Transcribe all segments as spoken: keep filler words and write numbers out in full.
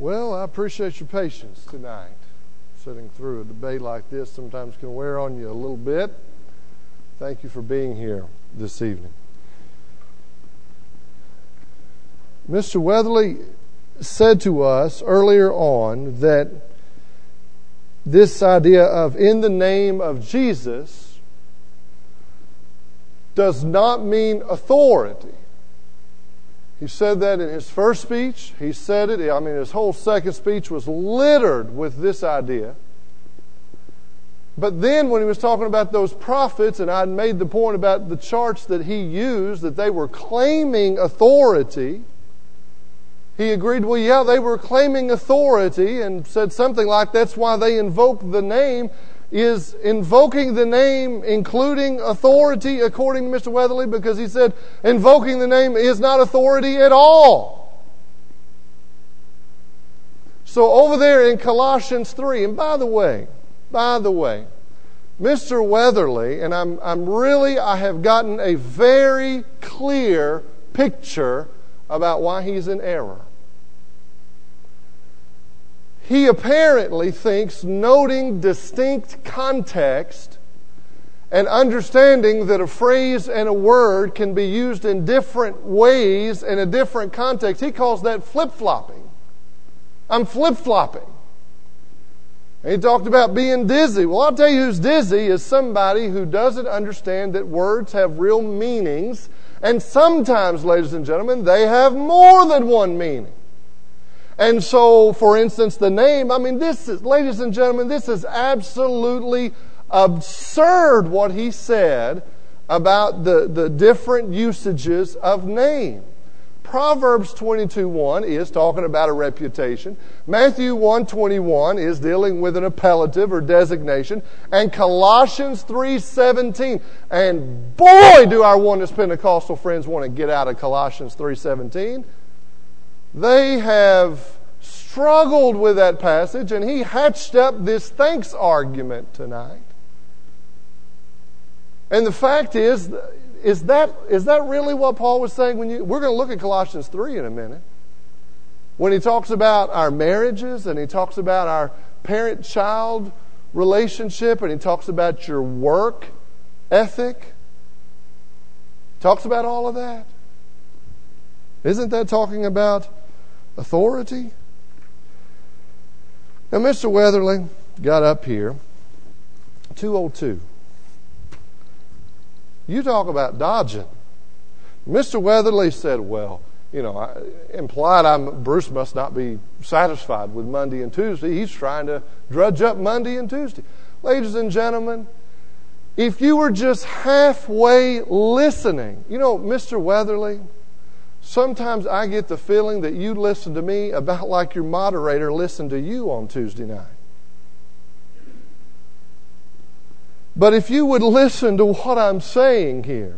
Well, I appreciate your patience tonight. Sitting through a debate like this sometimes can wear on you a little bit. Thank you for being here this evening. Mister Weatherly said to us earlier on that this idea of in the name of Jesus does not mean authority. He said that in his first speech. He said it, I mean, his whole second speech was littered with this idea. But then when he was talking about those prophets, and I'd made the point about the charts that he used, that they were claiming authority, he agreed, well, yeah, they were claiming authority, and said something like that's why they invoked the name. Is invoking the name including authority, according to Mister Weatherly? Because he said invoking the name is not authority at all. So over there in Colossians three, and by the way, by the way, Mister Weatherly, and I'm I'm really I have gotten a very clear picture about why he's in error. He apparently thinks noting distinct context and understanding that a phrase and a word can be used in different ways in a different context, he calls that flip-flopping. I'm flip-flopping. And he talked about being dizzy. Well, I'll tell you who's dizzy is somebody who doesn't understand that words have real meanings, and sometimes, ladies and gentlemen, they have more than one meaning. And so, for instance, the name, I mean, this is, ladies and gentlemen, this is absolutely absurd what he said about the, the different usages of name. Proverbs twenty-two one is talking about a reputation. Matthew one twenty-one is dealing with an appellative or designation. And Colossians three seventeen. And boy, do our Oneness Pentecostal friends want to get out of Colossians three seventeen. They have struggled with that passage, and he hatched up this thanks argument tonight. And the fact is, is that is that really what Paul was saying? When you, we're going to look at Colossians three in a minute. When he talks about our marriages, and he talks about our parent-child relationship, and he talks about your work ethic, talks about all of that. Isn't that talking about authority? Now, Mister Weatherly got up here, two oh two. You talk about dodging. Mister Weatherly said, well, you know, I, implied I'm, Bruce must not be satisfied with Monday and Tuesday. He's trying to drudge up Monday and Tuesday. Ladies and gentlemen, if you were just halfway listening, you know, Mister Weatherly, sometimes I get the feeling that you listen to me about like your moderator listened to you on Tuesday night. But if you would listen to what I'm saying here,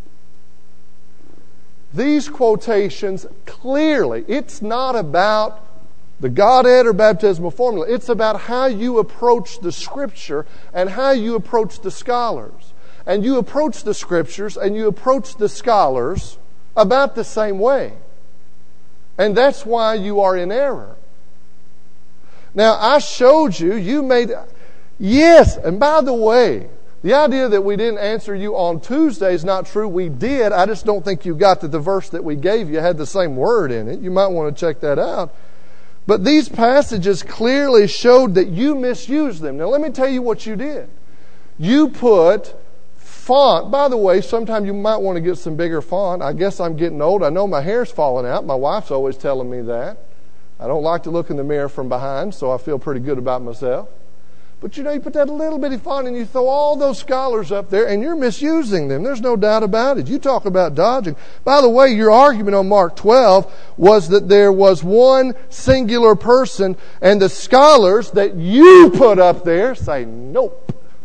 these quotations clearly, it's not about the Godhead or baptismal formula. It's about how you approach the Scripture and how you approach the scholars. And you approach the Scriptures and you approach the scholars about the same way. And that's why you are in error. Now, I showed you, you made... Yes, and by the way, the idea that we didn't answer you on Tuesday is not true. We did. I just don't think you got that the verse that we gave you had the same word in it. You might want to check that out. But these passages clearly showed that you misused them. Now, let me tell you what you did. You put font. By the way, sometime you might want to get some bigger font. I guess I'm getting old. I know my hair's falling out. My wife's always telling me that. I don't like to look in the mirror from behind, so I feel pretty good about myself. But you know, you put that little bitty font and you throw all those scholars up there and you're misusing them. There's no doubt about it. You talk about dodging. By the way, your argument on Mark twelve was that there was one singular person, and the scholars that you put up there say nope.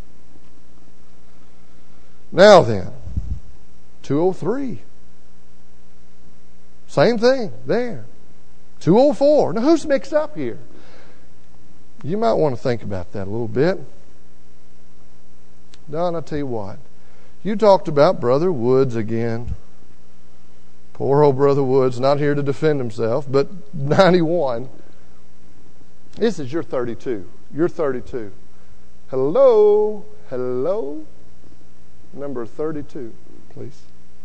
Now then, two oh three. Same thing there. two oh four. Now who's mixed up here? You might want to think about that a little bit. Don, I'll tell you what. You talked about Brother Woods again. Poor old Brother Woods, not here to defend himself, but ninety-one. This is your thirty-two. You're thirty-two. Hello? Hello? Number thirty-two, please.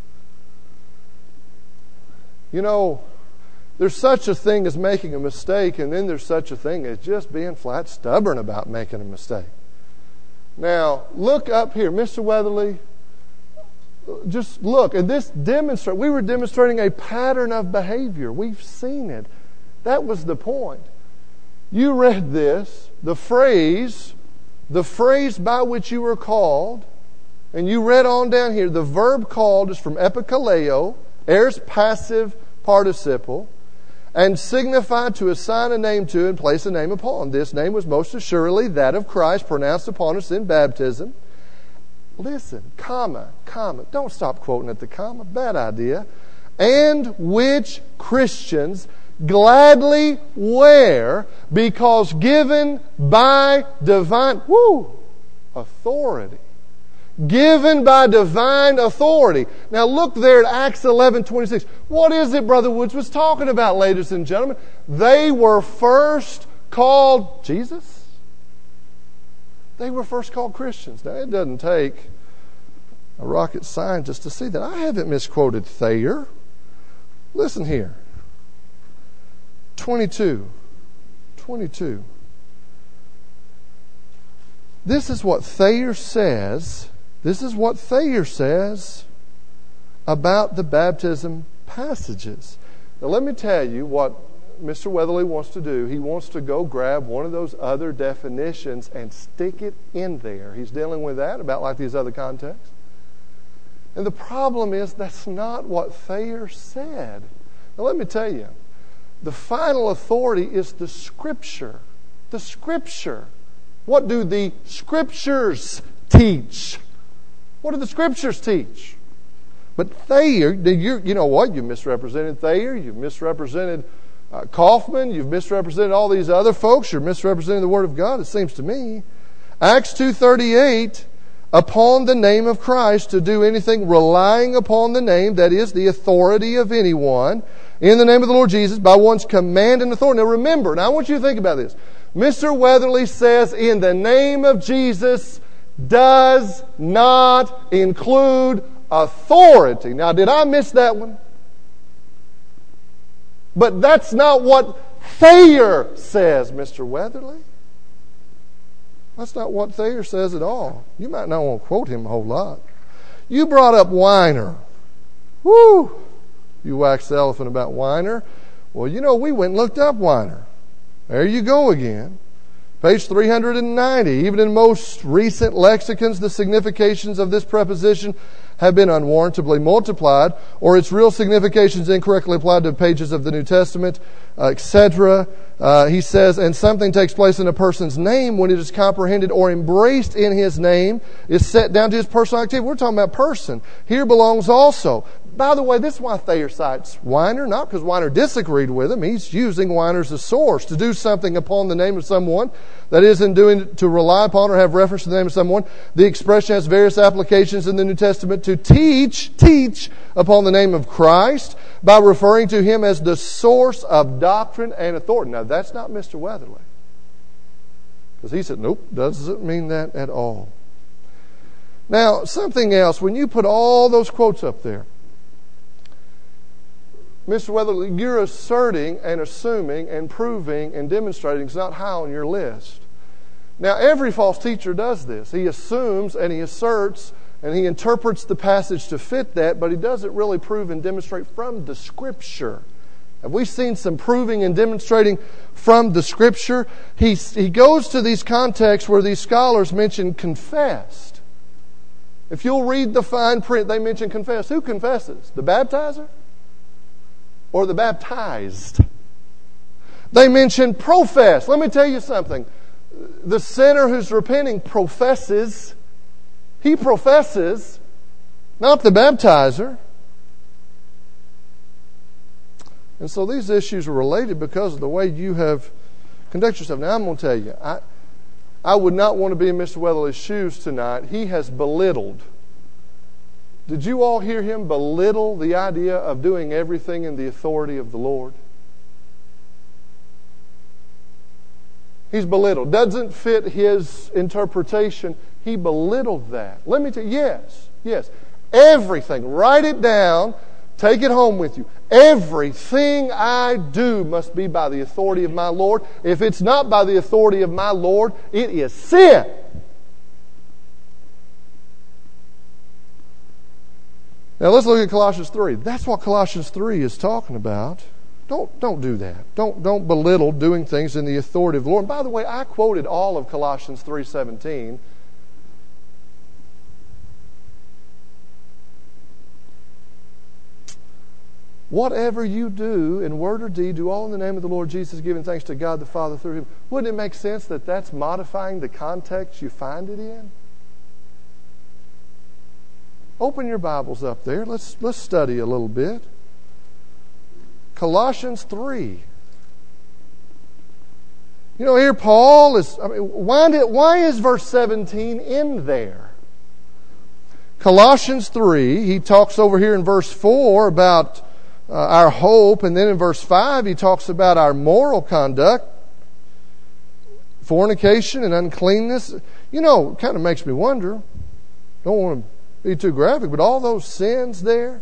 You know, there's such a thing as making a mistake, and then there's such a thing as just being flat stubborn about making a mistake. Now, look up here. Mister Weatherly, just look. And this demonstrate. We were demonstrating a pattern of behavior. We've seen it. That was the point. You read this, the phrase, the phrase by which you were called, and you read on down here, the verb called is from epikaleo, aorist passive participle, and signified to assign a name to and place a name upon. This name was most assuredly that of Christ pronounced upon us in baptism. Listen, comma, comma. Don't stop quoting at the comma. Bad idea. And which Christians gladly wear because given by divine, woo, authority. Given by divine authority. Now look there at Acts eleven twenty-six. What is it Brother Woods was talking about, ladies and gentlemen? They were first called Jesus. They were first called Christians. Now it doesn't take a rocket scientist to see that. I haven't misquoted Thayer. Listen here. twenty-two. twenty-two. This is what Thayer says. This is what Thayer says about the baptism passages. Now let me tell you what Mister Weatherly wants to do. He wants to go grab one of those other definitions and stick it in there. He's dealing with that about like these other contexts. And the problem is that's not what Thayer said. Now let me tell you. The final authority is the Scripture. The Scripture. What do the Scriptures teach? What do the Scriptures teach? But Thayer, you, you know what? You've misrepresented Thayer. You've misrepresented uh, Kaufman. You've misrepresented all these other folks. You're misrepresenting the Word of God, it seems to me. Acts two thirty-eight, upon the name of Christ, to do anything relying upon the name, that is, the authority of anyone, in the name of the Lord Jesus, by one's command and authority. Now remember, now I want you to think about this. Mister Weatherly says, in the name of Jesus does not include authority. Now, did I miss that one? But that's not what Thayer says, Mister Weatherly. That's not what Thayer says at all. You might not want to quote him a whole lot. You brought up Weiner. Woo! You waxed the elephant about Weiner. Well, you know, we went and looked up Weiner. There you go again. Page three hundred ninety. Even in most recent lexicons, the significations of this preposition have been unwarrantably multiplied, or its real significations incorrectly applied to pages of the New Testament, uh, et cetera. Uh, he says, and something takes place in a person's name when it is comprehended or embraced in his name, is set down to his personal activity. We're talking about person. Here belongs also. By the way, this is why Thayer cites Weiner, not because Weiner disagreed with him. He's using Weiner as a source to do something upon the name of someone. That is, in doing to rely upon or have reference to the name of someone. The expression has various applications in the New Testament to teach, teach upon the name of Christ by referring to him as the source of doctrine and authority. Now, that's not Mister Weatherly. Because he said, nope, doesn't mean that at all. Now, something else. When you put all those quotes up there, Mister Weatherly, you're asserting and assuming and proving and demonstrating it's not high on your list. Now, every false teacher does this. He assumes and he asserts and he interprets the passage to fit that, but he doesn't really prove and demonstrate from the Scripture. Have we seen some proving and demonstrating from the Scripture? He, he goes to these contexts where these scholars mention confessed. If you'll read the fine print, they mention confessed. Who confesses? The baptizer? Or the baptized? They mention profess. Let me tell you something. The sinner who's repenting professes. He professes, not the baptizer. And so these issues are related because of the way you have conducted yourself. Now I'm going to tell you, I, I would not want to be in Mister Weatherly's shoes tonight. He has belittled. Did you all hear him belittle the idea of doing everything in the authority of the Lord? He's belittled. Doesn't fit his interpretation. He belittled that. Let me tell you, yes, yes. Everything, write it down, take it home with you. Everything I do must be by the authority of my Lord. If it's not by the authority of my Lord, it is sin. Now let's look at Colossians three. That's what Colossians three is talking about. Don't, don't do that. Don't, don't belittle doing things in the authority of the Lord. And by the way, I quoted all of Colossians three seventeen. Whatever you do in word or deed, do all in the name of the Lord Jesus, giving thanks to God the Father through Him. Wouldn't it make sense that that's modifying the context you find it in? Open your Bibles up there. Let's, let's study a little bit. Colossians three. You know, here Paul is, I mean, why, did, why is verse seventeen in there? Colossians three, he talks over here in verse four about uh, our hope, and then in verse five he talks about our moral conduct, fornication and uncleanness. You know, it kind of makes me wonder, don't want to be too graphic, but all those sins there,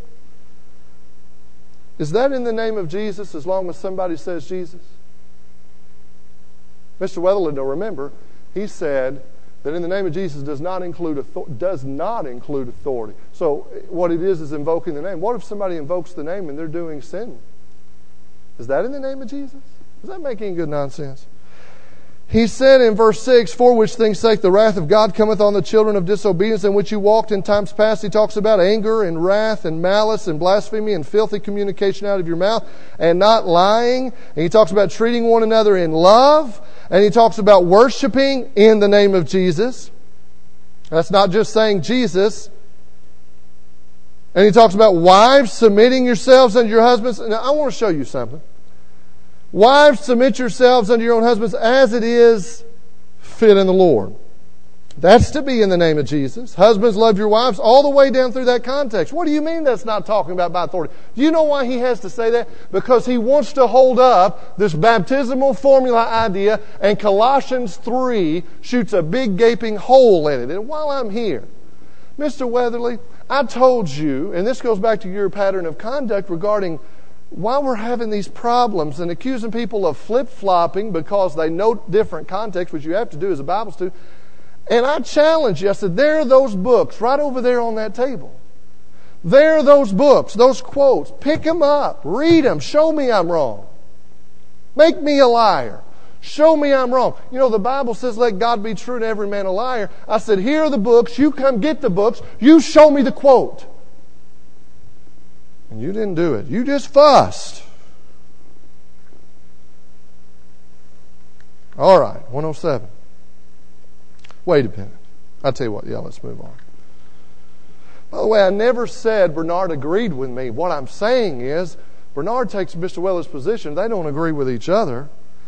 is that in the name of Jesus as long as somebody says Jesus? Mister Weatherly, now remember, he said that in the name of Jesus does not include does not include authority. So what it is is invoking the name. What if somebody invokes the name and they're doing sin? Is that in the name of Jesus? Does that make any good nonsense? He said in verse six, for which things sake the wrath of God cometh on the children of disobedience, in which you walked in times past. He talks about anger and wrath and malice and blasphemy and filthy communication out of your mouth, and not lying. And he talks about treating one another in love. And he talks about worshiping in the name of Jesus. That's not just saying Jesus. And he talks about wives submitting yourselves unto your husbands. Now I want to show you something. Wives, submit yourselves unto your own husbands as it is fit in the Lord. That's to be in the name of Jesus. Husbands, love your wives, all the way down through that context. What do you mean that's not talking about by authority? Do you know why he has to say that? Because he wants to hold up this baptismal formula idea, and Colossians three shoots a big gaping hole in it. And while I'm here, Mister Weatherly, I told you, and this goes back to your pattern of conduct regarding why we're having these problems and accusing people of flip-flopping because they know different contexts, which you have to do as a Bible student. And I challenge you. I said, there are those books right over there on that table. There are those books, those quotes. Pick them up. Read them. Show me I'm wrong. Make me a liar. Show me I'm wrong. You know, the Bible says, let God be true and every man a liar. I said, here are the books. You come get the books. You show me the quote. And you didn't do it. You just fussed. All right, one oh seven. Wait a minute. I'll tell you what. Yeah, let's move on. By the way, I never said Bernard agreed with me. What I'm saying is Bernard takes Mister Weller's position. They don't agree with each other.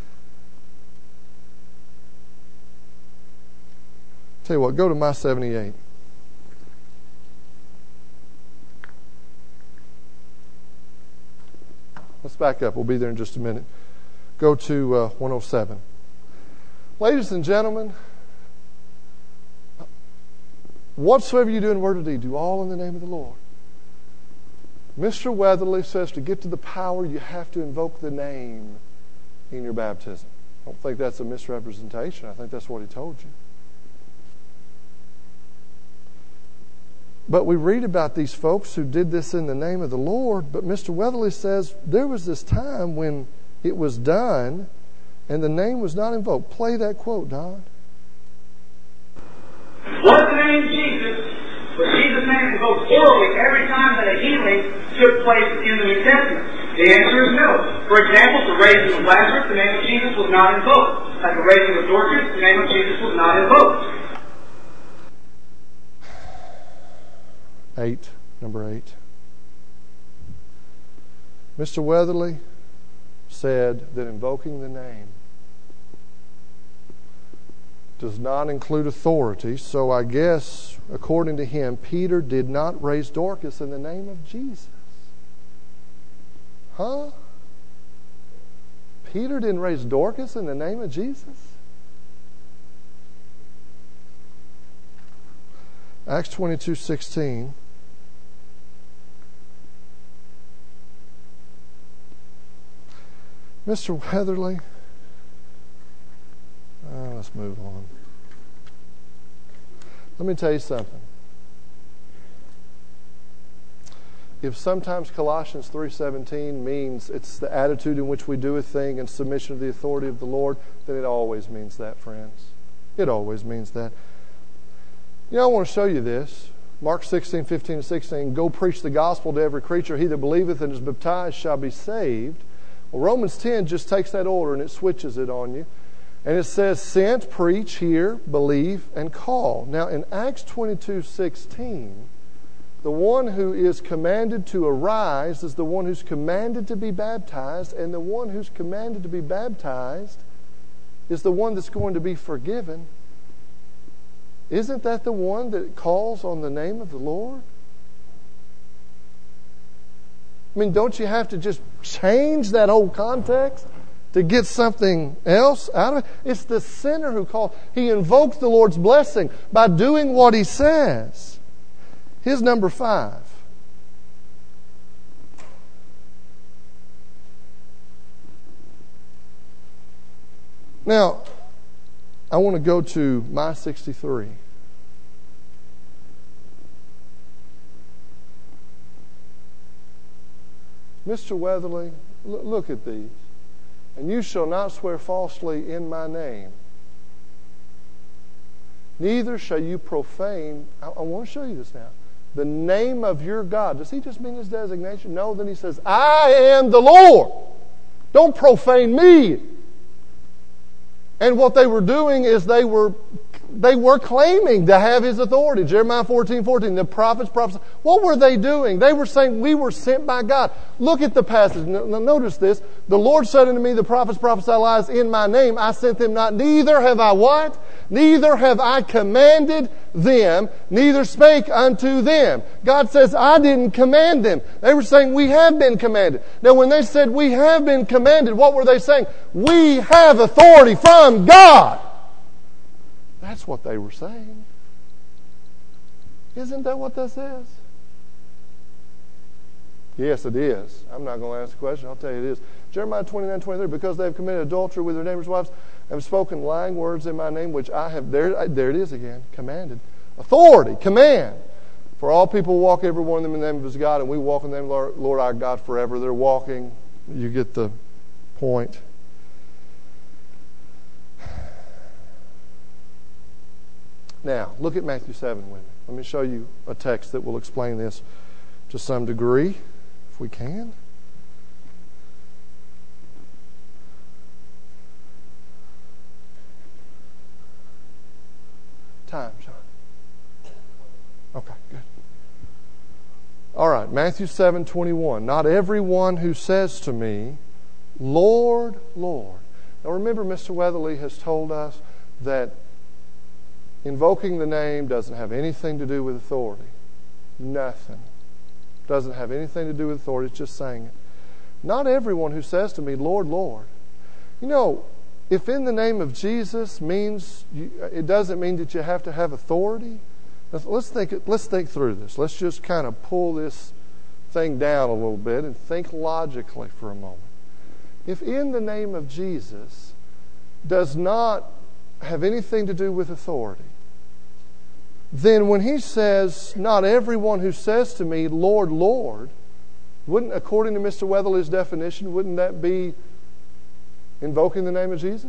Tell you what, go to my seventy-eight. Let's back up. We'll be there in just a minute. Go to uh, one oh seven. Ladies and gentlemen, whatsoever you do in word or deed, do all in the name of the Lord. Mister Weatherly says to get to the power, you have to invoke the name in your baptism. I don't think that's a misrepresentation. I think that's what he told you. But we read about these folks who did this in the name of the Lord. But Mister Weatherly says there was this time when it was done and the name was not invoked. Play that quote, Don. Was the name Jesus, was Jesus' name invoked orally every time that a healing took place in the New Testament? The answer is no. For example, the raising of Lazarus, the name of Jesus was not invoked. Like the raising of Dorcas, the name of Jesus was not invoked. Eight, number eight. Mister Weatherly said that invoking the name does not include authority, so I guess, according to him, Peter did not raise Dorcas in the name of Jesus. Huh? Peter didn't raise Dorcas in the name of Jesus? Acts twenty-two sixteen. Mister Weatherly, oh, let's move on. Let me tell you something. If sometimes Colossians three seventeen means it's the attitude in which we do a thing and submission to the authority of the Lord, then it always means that, friends. It always means that. You know, I want to show you this. Mark sixteen, fifteen, and sixteen, go preach the gospel to every creature. He that believeth and is baptized shall be saved. Well, Romans ten just takes that order and it switches it on you. And it says, sent, preach, hear, believe, and call. Now, in Acts twenty-two sixteen, the one who is commanded to arise is the one who's commanded to be baptized, and the one who's commanded to be baptized is the one that's going to be forgiven. Isn't that the one that calls on the name of the Lord? I mean, don't you have to just change that whole context to get something else out of it? It's the sinner who calls. He invokes the Lord's blessing by doing what He says. Here's number five. Now, I want to go to My sixty-three. Mister Weatherly, look at these. And you shall not swear falsely in my name. Neither shall you profane. I, I want to show you this now. The name of your God. Does he just mean his designation? No, then he says, I am the Lord. Don't profane me. And what they were doing is they were they were claiming to have his authority. Jeremiah fourteen fourteen, the prophets prophesied. What were they doing? They were saying, we were sent by God. Look at the passage. Notice this. The Lord said unto me, the prophets prophesy lies in my name. I sent them not. Neither have I what? Neither have I commanded them, neither spake unto them. God says, I didn't command them. They were saying, we have been commanded. Now, when they said, we have been commanded, what were they saying? We have authority from God. That's what they were saying. Isn't that what that says? Yes, it is. I'm not going to ask the question. I'll tell you it is. Jeremiah twenty-nine twenty-three, because they have committed adultery with their neighbors' wives, and have spoken lying words in my name, which I have, there, there it is again, commanded. Authority, command. For all people walk, every one of them in the name of his God, and we walk in the name of our Lord our God forever. They're walking. You get the point. Now, look at Matthew seven with me. Let me show you a text that will explain this to some degree, if we can. Time, John. Okay, good. All right, Matthew seven twenty-one. Not everyone who says to me, Lord, Lord. Now remember, Mister Weatherly has told us that invoking the name doesn't have anything to do with authority. Nothing. Doesn't have anything to do with authority. It's just saying it. Not everyone who says to me, Lord, Lord. You know, if in the name of Jesus means, you, it doesn't mean that you have to have authority. Let's think, let's think through this. Let's just kind of pull this thing down a little bit and think logically for a moment. If in the name of Jesus does not have anything to do with authority, then when he says, not everyone who says to me, Lord, Lord, wouldn't, according to Mister Weatherly's definition, wouldn't that be invoking the name of Jesus?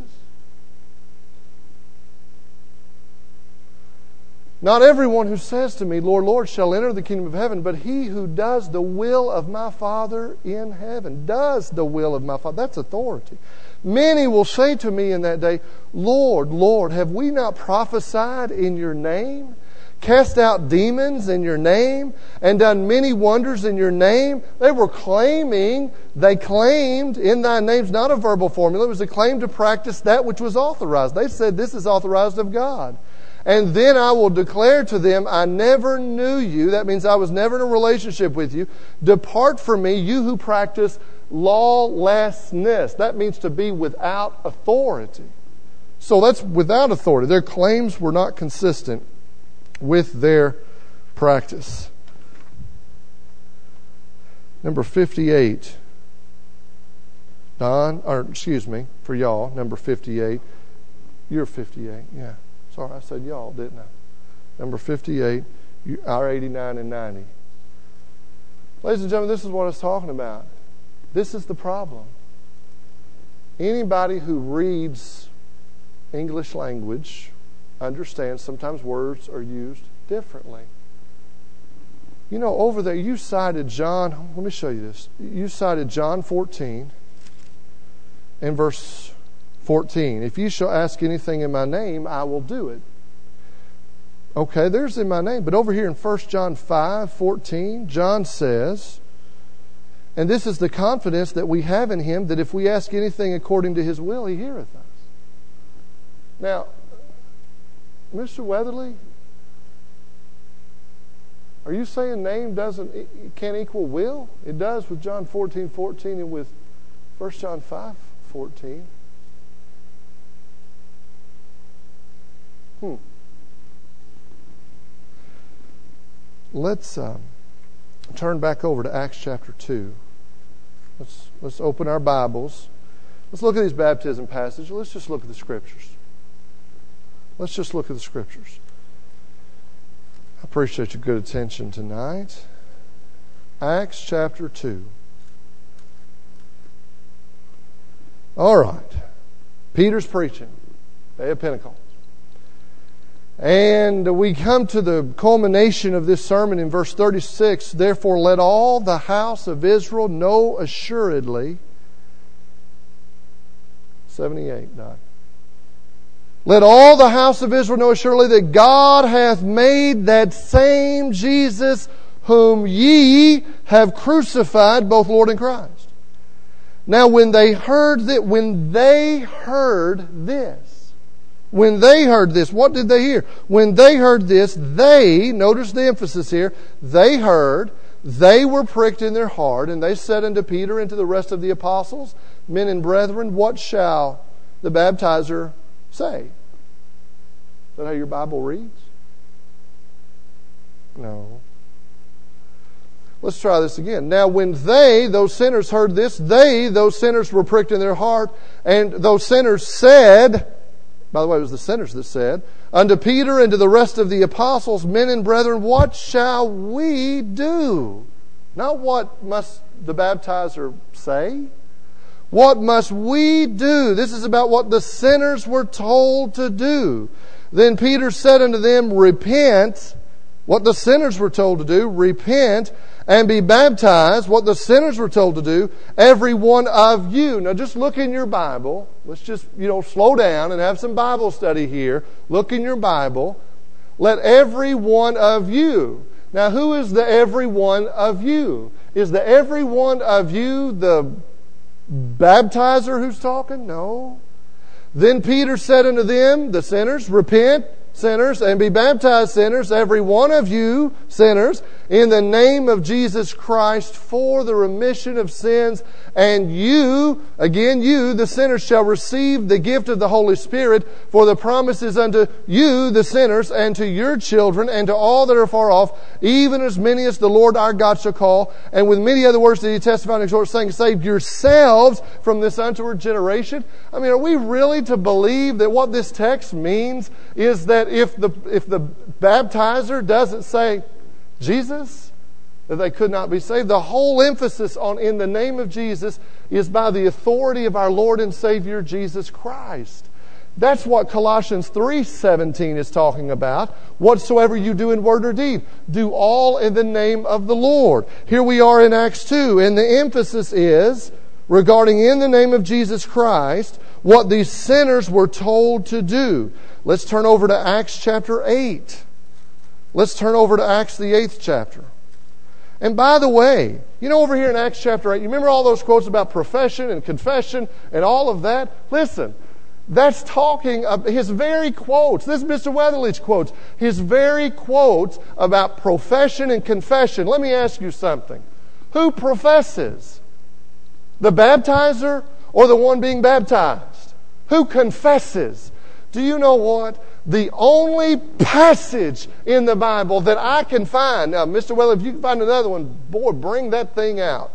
Not everyone who says to me, Lord, Lord, shall enter the kingdom of heaven, but he who does the will of my Father in heaven. Does the will of my Father. That's authority. Many will say to me in that day, Lord, Lord, have we not prophesied in your name? Cast out demons in your name, and done many wonders in your name? They were claiming, they claimed in thy name's not a verbal formula, it was a claim to practice that which was authorized. They said this is authorized of God. And then I will declare to them, I never knew you. That means I was never in a relationship with you. Depart from me, you who practice lawlessness. That means to be without authority. So that's without authority. Their claims were not consistent with their practice. Number fifty-eight. Don, or excuse me, for y'all, number fifty-eight. You're fifty-eight, yeah. Sorry, I said y'all, didn't I? Number fifty-eight, you, our eighty-nine and ninety. Ladies and gentlemen, this is what I was talking about. This is the problem. Anybody who reads English language understands sometimes words are used differently. You know, over there, you cited John, let me show you this. You cited John fourteen and verse fourteen. If you shall ask anything in my name, I will do it. Okay, there's in my name. But over here in First John five fourteen, John says, and this is the confidence that we have in him, that if we ask anything according to his will, he heareth us. Now, Mister Weatherly, are you saying name doesn't can't equal will? It does with John fourteen fourteen and with First John five fourteen. Hmm. Let's um, turn back over to Acts chapter two. Let's let's open our Bibles. Let's look at these baptism passages. Let's just look at the Scriptures. Let's just look at the Scriptures. I appreciate your good attention tonight. Acts chapter two. All right. Peter's preaching. Day of Pentecost. And we come to the culmination of this sermon in verse thirty-six. Therefore let all the house of Israel know assuredly. seventy-eight, Don. Let all the house of Israel know assuredly that God hath made that same Jesus whom ye have crucified, both Lord and Christ. Now when they heard that, when they heard this, when they heard this, what did they hear? When they heard this, they, notice the emphasis here, they heard, they were pricked in their heart, and they said unto Peter and to the rest of the apostles, men and brethren, what shall the baptizer say? Is that how your Bible reads? No. Let's try this again. Now when they, those sinners, heard this, they, those sinners, were pricked in their heart, and those sinners said, by the way, it was the sinners that said, unto Peter and to the rest of the apostles, men and brethren, what shall we do? Not what must the baptizer say. What must we do? This is about what the sinners were told to do. Then Peter said unto them, repent, what the sinners were told to do, repent, and be baptized, what the sinners were told to do, every one of you. Now just look in your Bible. Let's just, you know, slow down and have some Bible study here. Look in your Bible. Let every one of you. Now who is the every one of you? Is the every one of you the baptizer who's talking? No. Then Peter said unto them, the sinners, repent, sinners, and be baptized, sinners, every one of you, sinners, in the name of Jesus Christ for the remission of sins. And you, again you, the sinners, shall receive the gift of the Holy Spirit, for the promise is unto you, the sinners, and to your children, and to all that are far off, even as many as the Lord our God shall call. And with many other words did he testify and exhort, saying, save yourselves from this untoward generation. I mean, are we really to believe that what this text means is that if the if the baptizer doesn't say Jesus, that they could not be saved? The whole emphasis on in the name of Jesus is by the authority of our Lord and Savior Jesus Christ. That's what Colossians three seventeen is talking about. Whatsoever you do in word or deed, do all in the name of the Lord. Here we are in Acts two, and the emphasis is regarding in the name of Jesus Christ what these sinners were told to do. Let's turn over to Acts chapter eight. Let's turn over to Acts the eighth chapter. And by the way, you know over here in Acts chapter eight, you remember all those quotes about profession and confession and all of that? Listen, that's talking of his very quotes. This is Mister Weatherly's quotes. His very quotes about profession and confession. Let me ask you something. Who professes? The baptizer or the one being baptized? Who confesses? Do you know what? The only passage in the Bible that I can find, now, Mister Weather, if you can find another one, boy, bring that thing out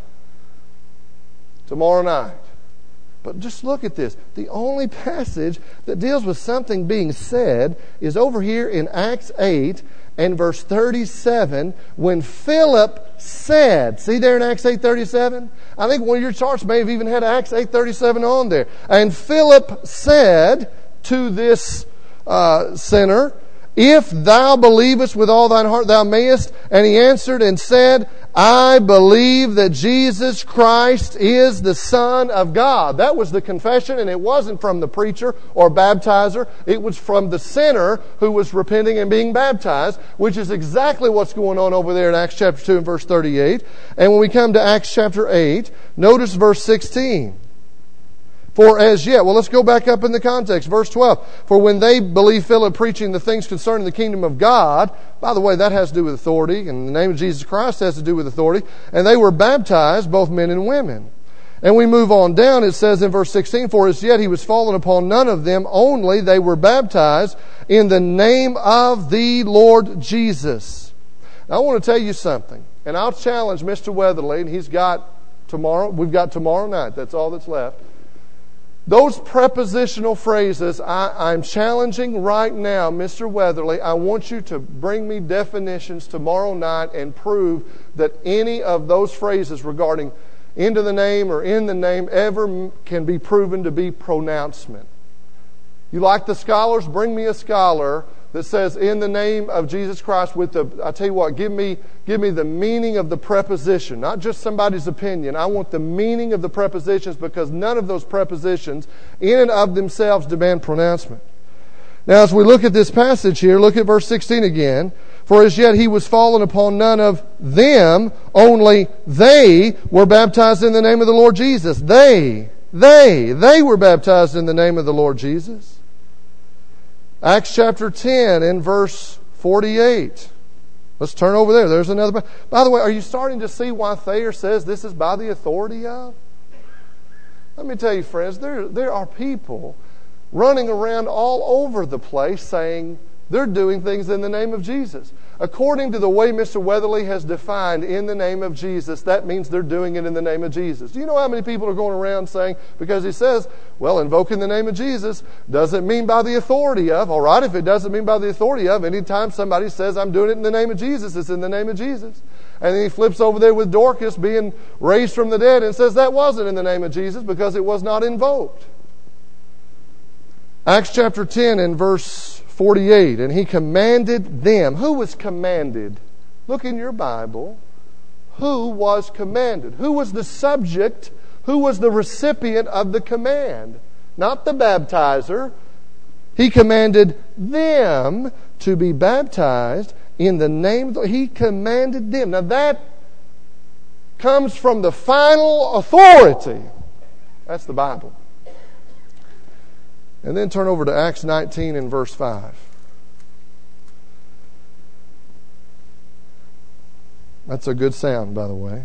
tomorrow night. But just look at this. The only passage that deals with something being said is over here in Acts eight and verse thirty-seven, when Philip said, see there in Acts eight thirty-seven? I think one of your charts may have even had Acts eight thirty-seven on there. And Philip said to this uh, sinner, if thou believest with all thine heart, thou mayest. And he answered and said, I believe that Jesus Christ is the Son of God. That was the confession, and it wasn't from the preacher or baptizer. It was from the sinner who was repenting and being baptized, which is exactly what's going on over there in Acts chapter two and verse thirty-eight. And when we come to Acts chapter eight, notice verse sixteen. For as yet, well, let's go back up in the context. Verse twelve. For when they believed Philip preaching the things concerning the kingdom of God, by the way, that has to do with authority, and the name of Jesus Christ has to do with authority, and they were baptized, both men and women. And we move on down, it says in verse sixteen, for as yet he was fallen upon none of them, only they were baptized in the name of the Lord Jesus. Now, I want to tell you something, and I'll challenge Mister Weatherly, and he's got tomorrow, we've got tomorrow night, that's all that's left. Those prepositional phrases, I, I'm challenging right now, Mister Weatherly. I want you to bring me definitions tomorrow night and prove that any of those phrases regarding into the name or in the name ever can be proven to be pronouncement. You like the scholars? Bring me a scholar that says in the name of Jesus Christ with the, I tell you what, give me, give me the meaning of the preposition, not just somebody's opinion. I want the meaning of the prepositions, because none of those prepositions in and of themselves demand pronouncement. Now, as we look at this passage here, look at verse sixteen again. For as yet he was fallen upon none of them, only they were baptized in the name of the Lord Jesus. They, they, they were baptized in the name of the Lord Jesus. Acts chapter ten and verse forty-eight. Let's turn over there. There's another. By the way, are you starting to see why Thayer says this is by the authority of? Let me tell you, friends, there, there are people running around all over the place saying they're doing things in the name of Jesus. According to the way Mister Weatherly has defined in the name of Jesus, that means they're doing it in the name of Jesus. Do you know how many people are going around saying, because he says, well, invoking the name of Jesus doesn't mean by the authority of. All right, if it doesn't mean by the authority of, anytime somebody says, I'm doing it in the name of Jesus, it's in the name of Jesus. And then he flips over there with Dorcas being raised from the dead and says that wasn't in the name of Jesus because it was not invoked. Acts chapter ten and verse forty-eight, and he commanded them. Who was commanded? Look in your Bible. Who was commanded? Who was the subject? Who was the recipient of the command? Not the baptizer. He commanded them to be baptized in the name of the... He commanded them. Now that comes from the final authority. That's the Bible. And then turn over to Acts nineteen and verse five. That's a good sound, by the way.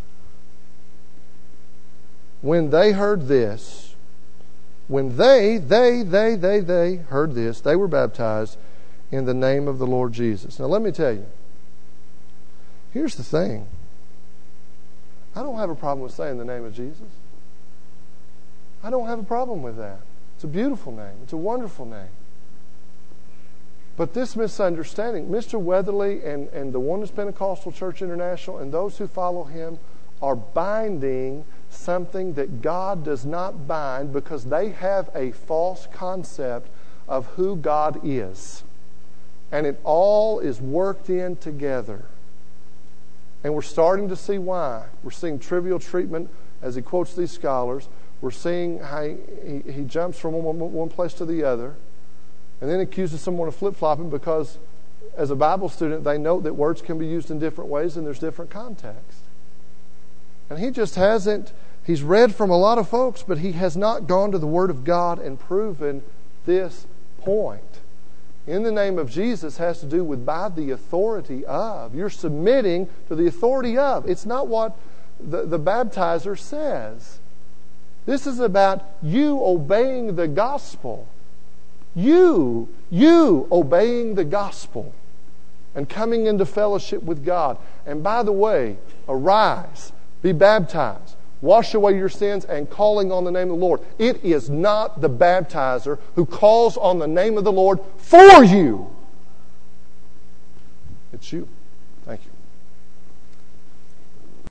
When they heard this, when they, they, they, they, they heard this, they were baptized in the name of the Lord Jesus. Now let me tell you, here's the thing. I don't have a problem with saying the name of Jesus. I don't have a problem with that. It's a beautiful name. It's a wonderful name. But this misunderstanding, Mister Weatherly and, and the Oneness Pentecostal Church International and those who follow him are binding something that God does not bind because they have a false concept of who God is. And it all is worked in together. And we're starting to see why. We're seeing trivial treatment as he quotes these scholars. We're seeing how he, he, he jumps from one, one place to the other and then accuses someone of flip-flopping because as a Bible student they know that words can be used in different ways and there's different context. And he just hasn't, he's read from a lot of folks, but he has not gone to the Word of God and proven this point. In the name of Jesus has to do with by the authority of. You're submitting to the authority of. It's not what the, the baptizer says. This is about you obeying the gospel. You, you obeying the gospel and coming into fellowship with God. And by the way, arise, be baptized, wash away your sins, and calling on the name of the Lord. It is not the baptizer who calls on the name of the Lord for you. It's you.